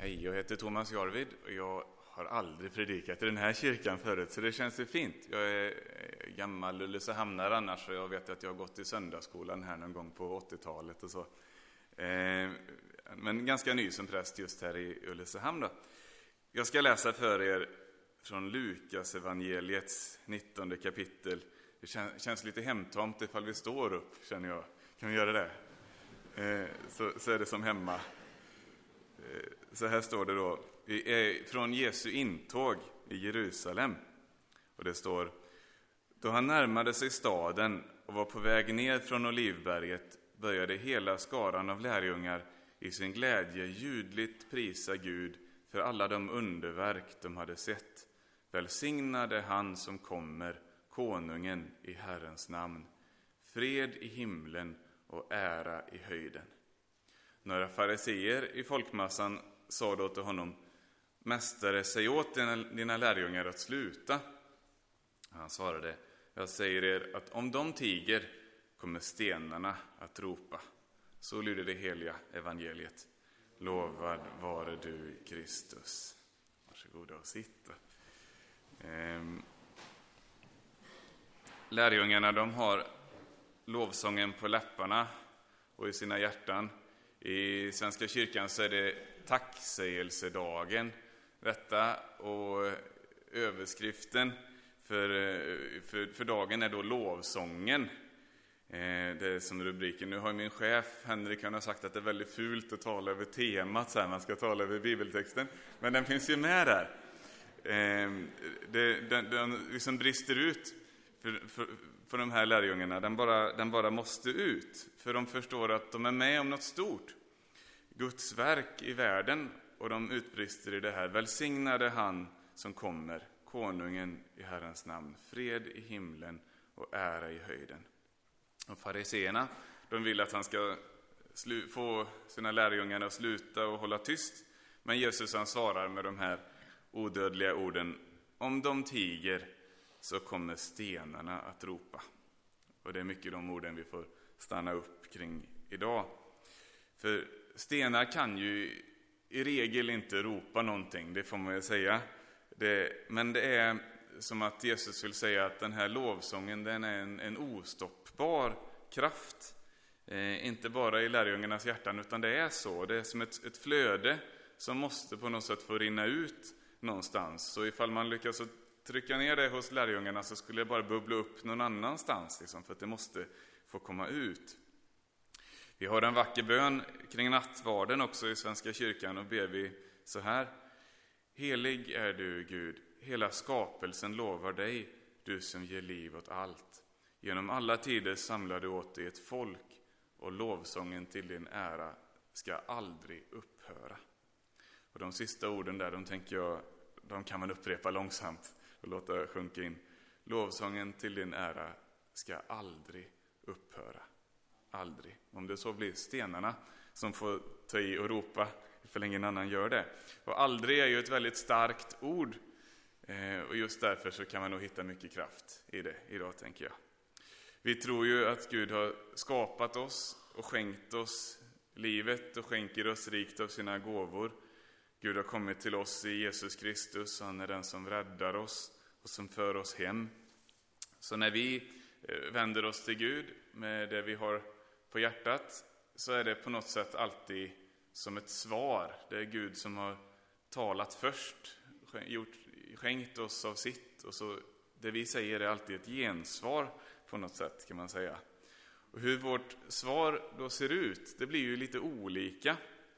Hej, jag heter Thomas Jarvid och jag har aldrig predikat i den här kyrkan förut, så det känns ju fint. Jag är gammal Ulricehamnare annars, och jag vet att jag har gått i söndagsskolan här någon gång på 80-talet och så. Men ganska ny som präst just här i Ulricehamn då. Jag ska läsa för er från Lukas evangeliets 19 kapitel. Det känns lite hemtomt ifall vi står upp, känner jag. Kan vi göra det? Så är det som hemma. Så här står det då, från Jesu intåg i Jerusalem. Och det står: då han närmade sig staden och var på väg ner från Olivberget började hela skaran av lärjungar i sin glädje ljudligt prisa Gud för alla de underverk de hade sett. Välsignade han som kommer, konungen i Herrens namn. Fred i himlen och ära i höjden. Några fariseer i folkmassan sa då till honom: Mästare, säg åt dina lärjungar att sluta. Han svarade: jag säger er att om de tiger kommer stenarna att ropa. Så lyder det heliga evangeliet. Lovad vare du, Kristus. Varsågoda och sitta. Lärjungarna, de har lovsången på läpparna och i sina hjärtan. I Svenska kyrkan så är det tacksägelsedagen detta, och överskriften för dagen är då lovsången. Det är som rubriken. Nu har min chef Henrik har sagt att det är väldigt fult att tala över temat så här, man ska tala över bibeltexten, men den finns ju med där. Den liksom brister ut för de här lärjungarna. Den bara måste ut, för de förstår att de är med om något stort, Guds verk i världen, och de utbrister i det här: välsignade han som kommer, konungen i Herrens namn, fred i himlen och ära i höjden. Och fariseerna, de vill att han ska få sina lärjungar att sluta och hålla tyst, men Jesus han svarar med de här odödliga orden: om de tiger så kommer stenarna att ropa. Och det är mycket de orden vi får stanna upp kring idag. För stenar kan ju i regel inte ropa någonting, det får man ju säga. Men det är som att Jesus vill säga att den här lovsången, den är en ostoppbar kraft. Inte bara i lärjungarnas hjärtan, utan det är så. Det är som ett flöde som måste på något sätt få rinna ut någonstans. Så ifall man lyckas att trycka ner det hos lärjungarna så skulle det bara bubbla upp någon annanstans, liksom, för att det måste få komma ut. Vi har en vacker bön kring nattvarden också i Svenska kyrkan, och ber vi så här: helig är du, Gud, hela skapelsen lovar dig, du som ger liv åt allt. Genom alla tider samlar du åt dig ett folk, och lovsången till din ära ska aldrig upphöra. Och de sista orden där, de tänker jag, de kan man upprepa långsamt och låta sjunka in. Lovsången till din ära ska aldrig upphöra. Aldrig. Om det så blir stenarna som får ta i och ropa, för ingen annan gör det. Och aldrig är ju ett väldigt starkt ord. Och just därför så kan man nog hitta mycket kraft i det idag, tänker jag. Vi tror ju att Gud har skapat oss och skänkt oss livet och skänker oss rikt av sina gåvor. Gud har kommit till oss i Jesus Kristus, han är den som räddar oss och som för oss hem. Så när vi vänder oss till Gud med det vi har på hjärtat, så är det på något sätt alltid som ett svar. Det är Gud som har talat först, skänkt oss av sitt, och så det vi säger är alltid ett gensvar på något sätt, kan man säga. Och hur vårt svar då ser ut, det blir ju lite olika.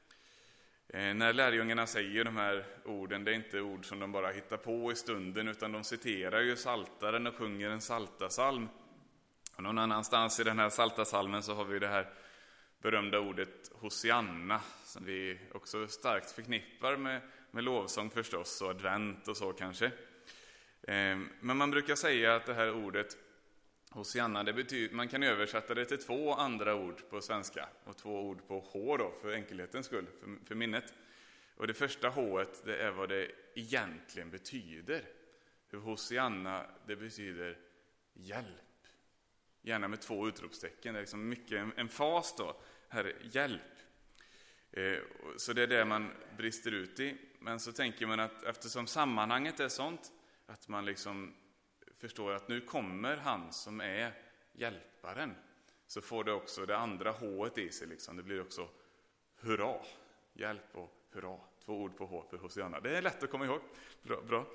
När lärjungarna säger de här orden, det är inte ord som de bara hittar på i stunden, utan de citerar ju Psaltaren och sjunger en psaltarpsalm. Och någon annanstans i den här psaltarpsalmen så har vi det här berömda ordet Hosianna, som vi också starkt förknippar med lovsång förstås, och advent och så kanske. Men man brukar säga att det här ordet Hosianna, det betyder, man kan översätta det till 2 andra ord på svenska och 2 ord på H då, för enkelhetens skull, för minnet. Och det första H-et, det är vad det egentligen betyder. För Hosianna, det betyder hjälp. Gärna med 2 utropstecken, det är liksom mycket en fas då. Herre, hjälp. Så det är det man brister ut i. Men så tänker man att eftersom sammanhanget är sånt, att man liksom förstår att nu kommer han som är hjälparen, så får det också det andra H-et i sig. Liksom. Det blir också hurra, hjälp och hurra. 2 ord på H för Hosianna. Det är lätt att komma ihåg. Bra.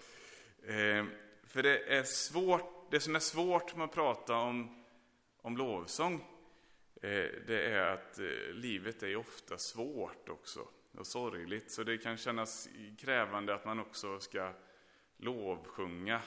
För det är svårt, det som är svårt med att prata om lovsång, det är att livet är ofta svårt också och sorgligt. Så det kan kännas krävande att man också ska lovsjunga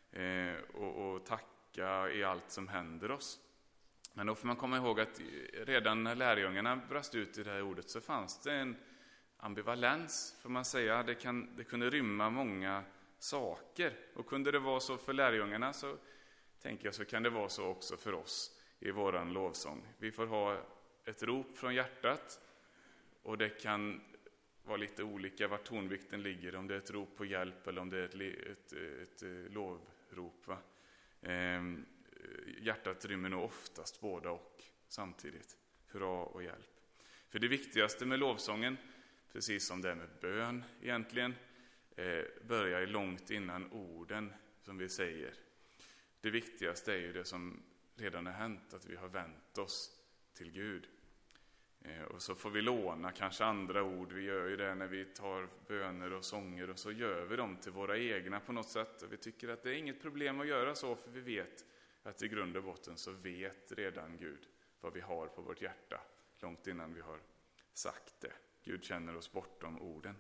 och tacka i allt som händer oss. Men då får man komma ihåg att redan när lärjungarna brast ut i det här ordet så fanns det en ambivalens, får man säga. Det kunde rymma många saker. Och kunde det vara så för lärjungarna, så tänker jag, så kan det vara så också för oss i våran lovsång. Vi får ha ett rop från hjärtat, och det kan vara lite olika var tonvikten ligger, om det är ett rop på hjälp eller om det är ett lovrop. Va? Hjärtat rymmer nog oftast båda och samtidigt. Hurra och hjälp. För det viktigaste med lovsången, precis som det är med bön egentligen, börjar långt innan orden som vi säger. Det viktigaste är ju det som redan har hänt, att vi har vänt oss till Gud. Och så får vi låna kanske andra ord. Vi gör ju det när vi tar böner och sånger, och så gör vi dem till våra egna på något sätt. Och vi tycker att det är inget problem att göra så, för vi vet att i grund och botten så vet redan Gud vad vi har på vårt hjärta långt innan vi har sagt det. Gud känner oss bortom orden.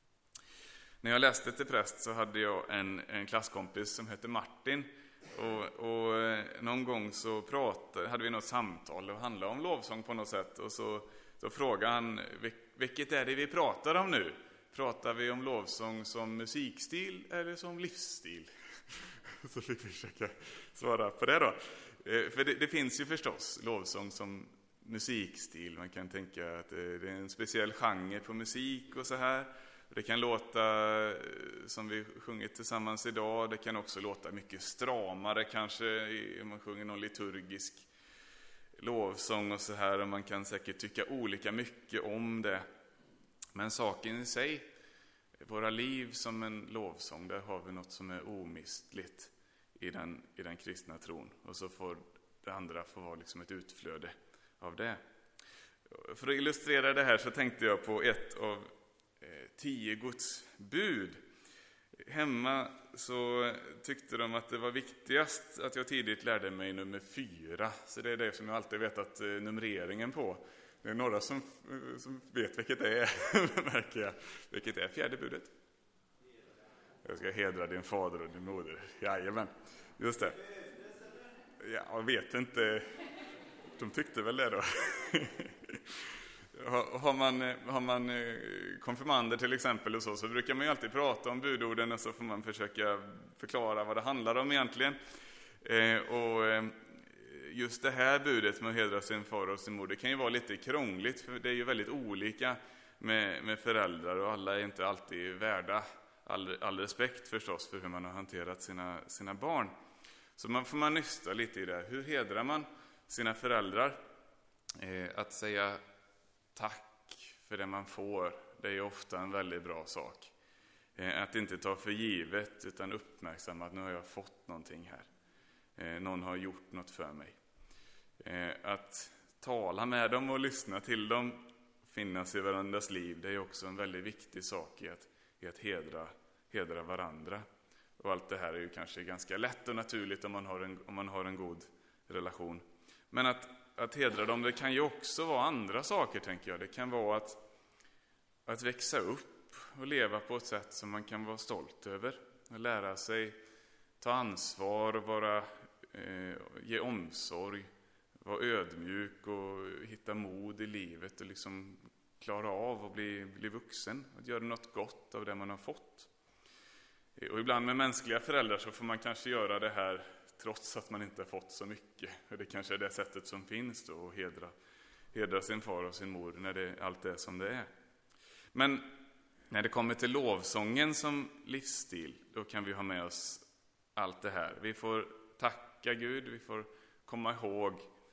När jag läste till präst så hade jag en klasskompis som hette Martin. Och någon gång så hade vi något samtal och handlade om lovsång på något sätt. Och då frågade han, vilket är det vi pratar om nu? Pratar vi om lovsång som musikstil eller som livsstil? Så fick vi försöka svara på det då. För det finns ju förstås lovsång som musikstil. Man kan tänka att det är en speciell genre på musik och så här. Det kan låta som vi sjungit tillsammans idag. Det kan också låta mycket stramare kanske om man sjunger någon liturgisk lovsång och så här. Och man kan säkert tycka olika mycket om det. Men saken i sig, våra liv som en lovsång, där har vi något som är omistligt i den kristna tron. Och så får det andra få vara liksom ett utflöde av det. För att illustrera det här så tänkte jag på ett av 10 Guds bud. Hemma så tyckte de att det var viktigast att jag tidigt lärde mig nummer 4. Så det är det som jag alltid vetat numreringen på. Det är några som vet vilket det är, märker jag. Vilket är 4:e budet? Jag ska hedra din fader och din moder. Jajamän, just det. Ja, jag vet inte. De tyckte väl det då. Har man konfirmander till exempel och så brukar man ju alltid prata om budorden, och så får man försöka förklara vad det handlar om egentligen. Och just det här budet med att hedra sin far och sin mor, det kan ju vara lite krångligt, för det är ju väldigt olika med föräldrar, och alla är inte alltid värda all respekt förstås för hur man har hanterat sina barn. Så man får nysta lite i det. Hur hedrar man sina föräldrar? Att säga tack för det man får, det är ofta en väldigt bra sak. Att inte ta för givet, utan uppmärksamma att nu har jag fått någonting här. Någon har gjort något för mig. Att tala med dem och lyssna till dem, finnas i varandras liv, det är också en väldigt viktig sak i att hedra varandra. Och allt det här är ju kanske ganska lätt och naturligt om man har en god relation. Men att hedra dem, det kan ju också vara andra saker, tänker jag. Det kan vara att växa upp och leva på ett sätt som man kan vara stolt över. Och lära sig ta ansvar och ge omsorg, vara ödmjuk och hitta mod i livet och liksom klara av att bli vuxen. Att göra något gott av det man har fått. Och ibland med mänskliga föräldrar så får man kanske göra det här trots att man inte har fått så mycket. Och det kanske är det sättet som finns då, att hedra sin far och sin mor när allt är som det är. Men när det kommer till lovsången som livsstil, då kan vi ha med oss allt det här. Vi får tacka Gud, vi får komma ihåg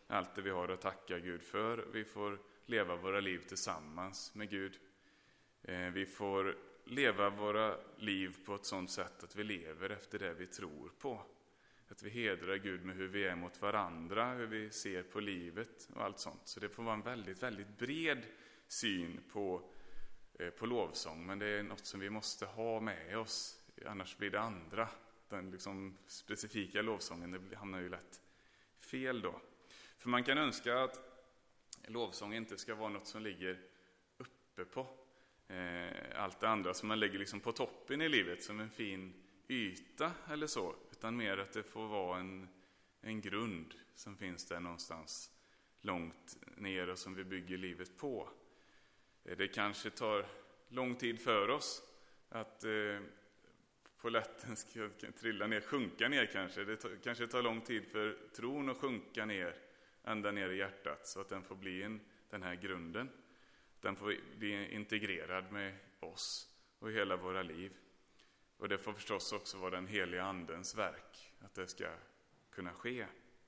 allt det vi har att tacka Gud för. Vi får leva våra liv tillsammans med Gud. Vi får leva våra liv på ett sådant sätt att vi lever efter det vi tror på. Att vi hedrar Gud med hur vi är mot varandra, hur vi ser på livet och allt sånt. Så det får vara en väldigt, väldigt bred syn på lovsång. Men det är något som vi måste ha med oss, annars blir det andra. Den liksom specifika lovsången, det hamnar ju lätt fel då. För man kan önska att lovsång inte ska vara något som ligger uppe på allt det andra som man lägger liksom på toppen i livet som en fin yta eller så, utan mer att det får vara en grund som finns där någonstans långt ner och som vi bygger livet på. Det kanske tar lång tid för oss att polletten ska trilla ner, sjunka ner kanske. Det kanske tar lång tid för tron att sjunka ner ända ner i hjärtat så att den får bli den här grunden. Den får bli integrerad med oss och hela våra liv. Och det får förstås också vara den heliga andens verk att det ska kunna ske.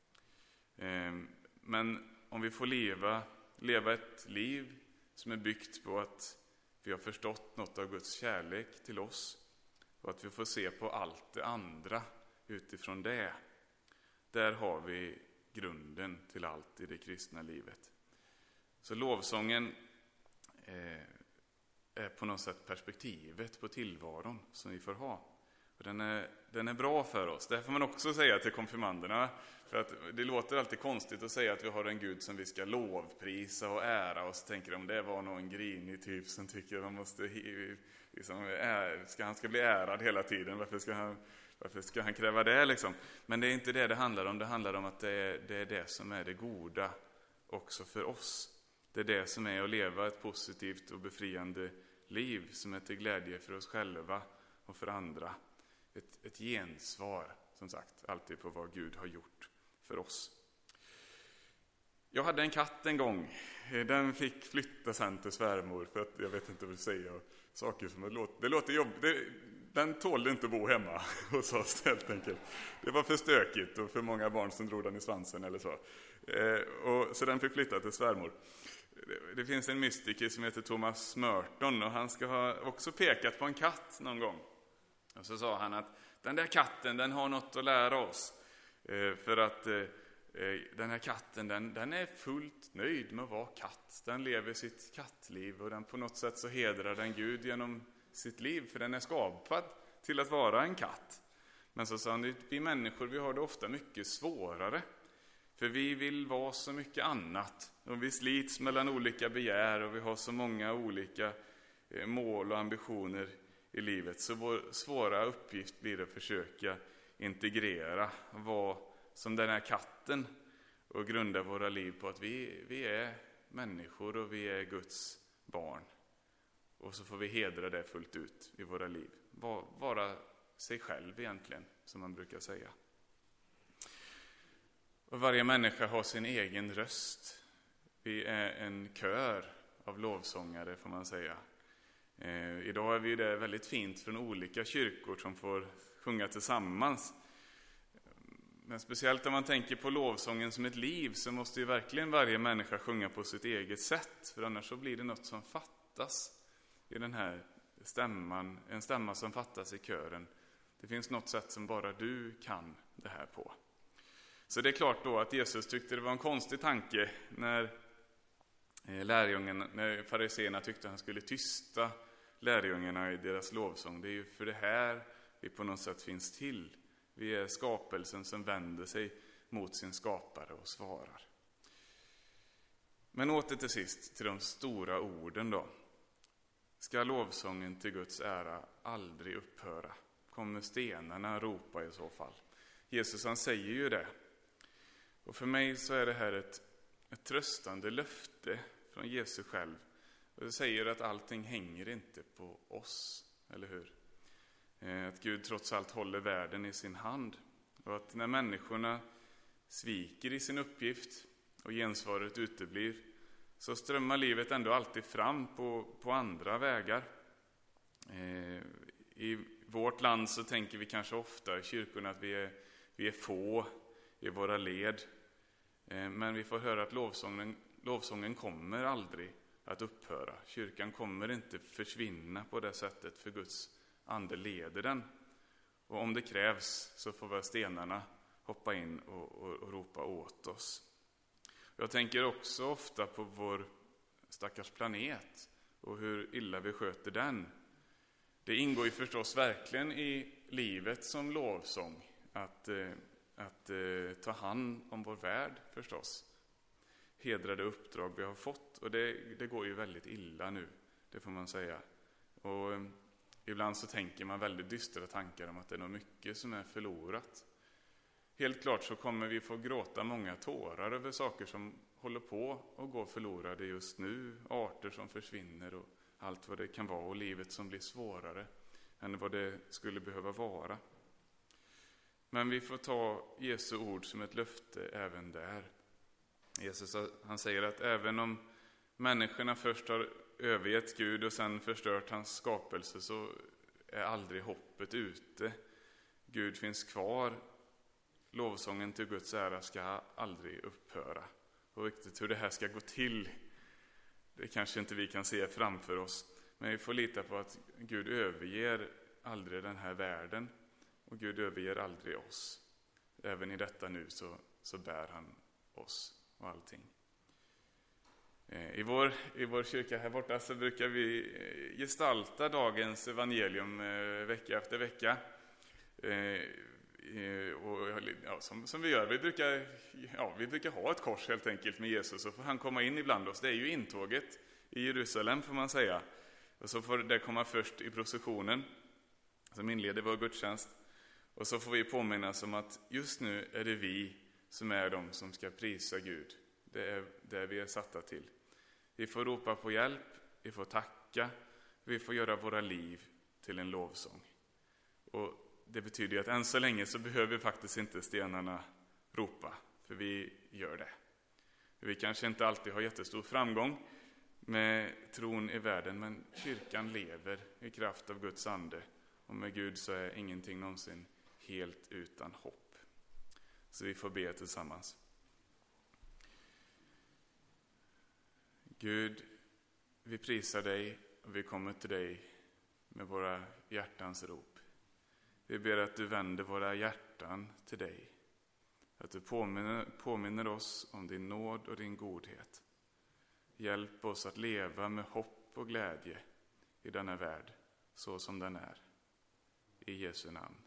Men om vi får leva ett liv som är byggt på att vi har förstått något av Guds kärlek till oss och att vi får se på allt det andra utifrån det. Där har vi grunden till allt i det kristna livet. Så lovsången är på något sätt perspektivet på tillvaron som vi får ha. Och den är bra för oss. Det får man också säga till konfirmanderna. För att det låter alltid konstigt att säga att vi har en Gud som vi ska lovprisa och ära. Och så tänker de, det var någon grinig typ som tycker att man måste han ska bli ärad hela tiden. Varför ska han kräva det liksom? Men det är inte det handlar om. Det handlar om att det är det som är det goda också för oss. Det är det som är att leva ett positivt och befriande liv som är till glädje för oss själva och för andra. Ett gensvar, som sagt, alltid på vad Gud har gjort för oss. Jag hade en katt en gång. Den fick flytta sen till svärmor för att jag vet inte vad säga. Saker som det låter jobbigt. Den tålde inte bo hemma hos oss helt enkelt. Det var för stökigt och för många barn som drog den i svansen eller så. Så den fick flytta till svärmor. Det finns en mystiker som heter Thomas Merton och han ska ha också pekat på en katt någon gång. Och så sa han att den där katten, den har något att lära oss. För att den här katten, den är fullt nöjd med att vara katt. Den lever sitt kattliv och den på något sätt så hedrar den Gud genom sitt liv. För den är skapad till att vara en katt. Men så sa han, vi människor, vi har det ofta mycket svårare. För vi vill vara så mycket annat. Och vi slits mellan olika begär och vi har så många olika mål och ambitioner i livet. Så vår svåra uppgift blir att försöka integrera, vara som den här katten och grunda våra liv på att vi är människor och vi är Guds barn. Och så får vi hedra det fullt ut i våra liv. Vara sig själv egentligen, som man brukar säga. Och varje människa har sin egen röst. Vi är en kör av lovsångare, får man säga. Idag är vi det väldigt fint från olika kyrkor som får sjunga tillsammans. Men speciellt om man tänker på lovsången som ett liv så måste ju verkligen varje människa sjunga på sitt eget sätt. För annars så blir det något som fattas i den här stämman. En stämma som fattas i kören. Det finns något sätt som bara du kan det här på. Så det är klart då att Jesus tyckte det var en konstig tanke när fariseerna tyckte att han skulle tysta lärjungarna i deras lovsång. Det är ju för det här vi på något sätt finns till. Vi är skapelsen som vänder sig mot sin skapare och svarar. Men åter till sist till de stora orden då. Ska lovsången till Guds ära aldrig upphöra? Kommer stenarna ropa i så fall? Jesus han säger ju det. Och för mig så är det här ett tröstande löfte från Jesus själv. Och det säger att allting hänger inte på oss, eller hur? Att Gud trots allt håller världen i sin hand. Och att när människorna sviker i sin uppgift och gensvaret uteblir så strömmar livet ändå alltid fram på andra vägar. I vårt land så tänker vi kanske ofta i kyrkorna att vi är få i våra led. Men vi får höra att lovsången kommer aldrig att upphöra. Kyrkan kommer inte försvinna på det sättet, för Guds ande leder den. Och om det krävs så får väl stenarna hoppa in och ropa åt oss. Jag tänker också ofta på vår stackars planet och hur illa vi sköter den. Det ingår ju förstås verkligen i livet som lovsång att ta hand om vår värld förstås. Hedra det uppdrag vi har fått, och det går ju väldigt illa nu, det får man säga. Och ibland så tänker man väldigt dystra tankar om att det är nog mycket som är förlorat. Helt klart så kommer vi få gråta många tårar över saker som håller på att gå förlorade just nu. Arter som försvinner och allt vad det kan vara, och livet som blir svårare än vad det skulle behöva vara. Men vi får ta Jesu ord som ett löfte även där. Jesus, han säger att även om människorna först har övergett Gud och sen förstört hans skapelse, så är aldrig hoppet ute. Gud finns kvar. Lovsången till Guds ära ska aldrig upphöra. Och riktigt hur det här ska gå till, det kanske inte vi kan se framför oss. Men vi får lita på att Gud överger aldrig den här världen. Och Gud överger aldrig oss. Även i detta nu så bär han oss och allting. I vår kyrka här borta så brukar vi gestalta dagens evangelium vecka efter vecka. Som vi gör. Vi brukar ha ett kors helt enkelt med Jesus, så får han komma in ibland oss. Det är ju intåget i Jerusalem får man säga. Och så får det komma först i processionen som inleder vår gudstjänst. Och så får vi påminnas om att just nu är det vi som är de som ska prisa Gud. Det är det vi är satta till. Vi får ropa på hjälp, vi får tacka, vi får göra våra liv till en lovsång. Och det betyder att än så länge så behöver faktiskt inte stenarna ropa, för vi gör det. Vi kanske inte alltid har jättestor framgång med tron i världen, men kyrkan lever i kraft av Guds ande. Och med Gud så är ingenting någonsin helt utan hopp. Så vi får be tillsammans. Gud, vi prisar dig och vi kommer till dig med våra hjärtans rop. Vi ber att du vänder våra hjärtan till dig. Att du påminner oss om din nåd och din godhet. Hjälp oss att leva med hopp och glädje i denna värld så som den är. I Jesu namn.